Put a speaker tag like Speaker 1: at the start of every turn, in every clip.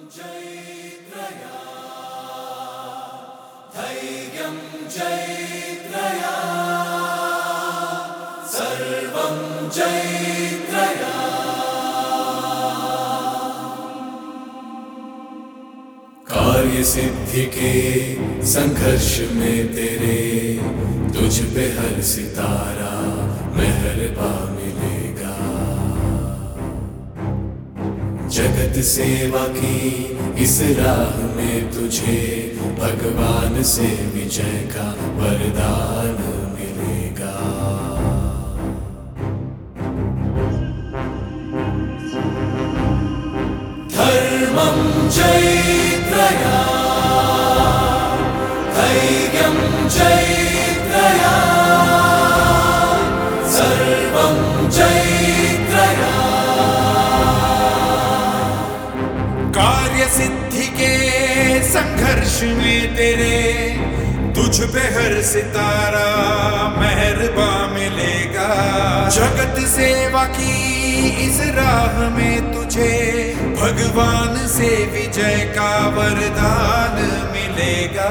Speaker 1: जैत्रया धैर्यं जैत्रया सर्वं जैत्रया। कार्य सिद्धि के संघर्ष में तेरे तुझ पे हर सितारा मेहरबा मिलेगा। जगत सेवा की इस राह में तुझे भगवान से विजय का वरदान मिलेगा। धर्मं जैत्रया धैर्यं जैत्रया सर्वं जैत्रया।
Speaker 2: कार्य सिद्धि के संघर्ष में तेरे तुझ पे हर सितारा मेहरबा मिलेगा। जगत सेवा की इस राह में तुझे भगवान से विजय का वरदान मिलेगा।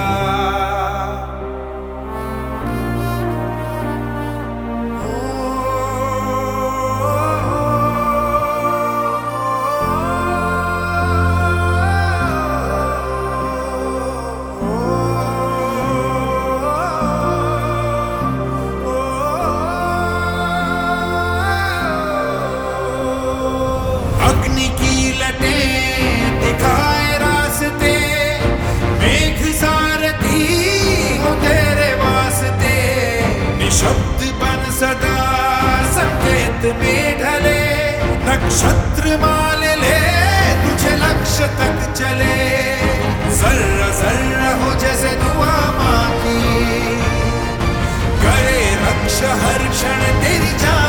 Speaker 2: अग्नि की लटें दिखाए रास्ते, मेघ सारथी हो तेरे वास्ते। निशब्द बन सदा संकेत में ढले, नक्षत्र मान ले तुझे लक्ष्य तक चले। जर्रा जर्रा हो जैसे दुआ माँ की, करे रक्षा हर क्षण तेरी जान